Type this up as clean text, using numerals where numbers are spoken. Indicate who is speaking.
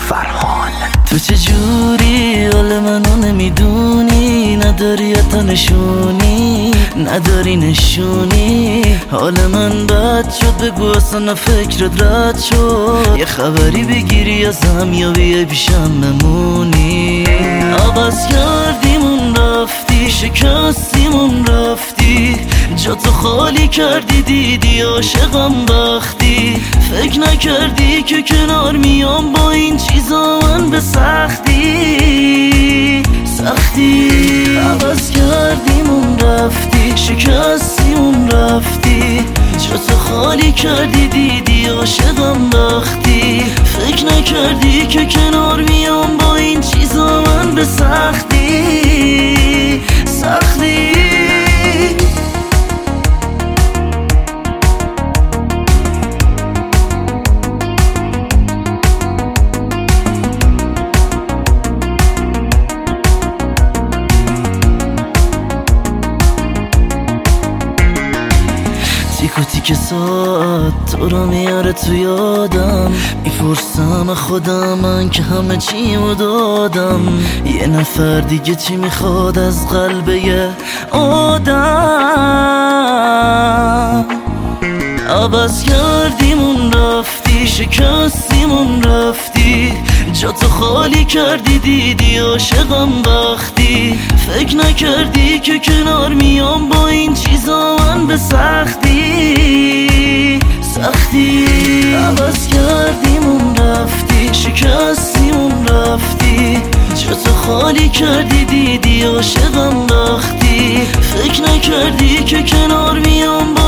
Speaker 1: فرهان.
Speaker 2: تو چجوری حال منو نمیدونی، نداری حتی نشونی، نداری نشونی. حال من بد شد بگو اصلا فکرت رد شد، یه خبری بگیری ازم یا بیای پیشم بمونی. عوض کردیمون رفتی، شکستیمون رفتی، جا تو خالی کردی دیدی عاشقم وقتی. فکر نکردی که کنار میام با این چیزا من به سختی. عوض کردیمون رفتی، شکستیمون رفتی، جا تو خالی کردی دیدی عاشقم وقتی. فکر نکردی که کنار میام با این چیزا من به سختی. تیک و تیک ساعت تو رو میاره تو یادم، میپرسم خودم من که همه چیمو دادم. یه نفر دیگه چی میخواد از قلب یه آدم؟ عوض کردیمون رفتی، شکستیمون رفتی، جا تو خالی کردی دیدی عاشقم وقتی. فکر نکردی که کنار میام با این چیزا من به سختی. عوض کردیمون رفتی، شکستیمون رفتی، جا تو خالی کردی دیدی عاشقم وقتی. فکر نکردی که کنار میام با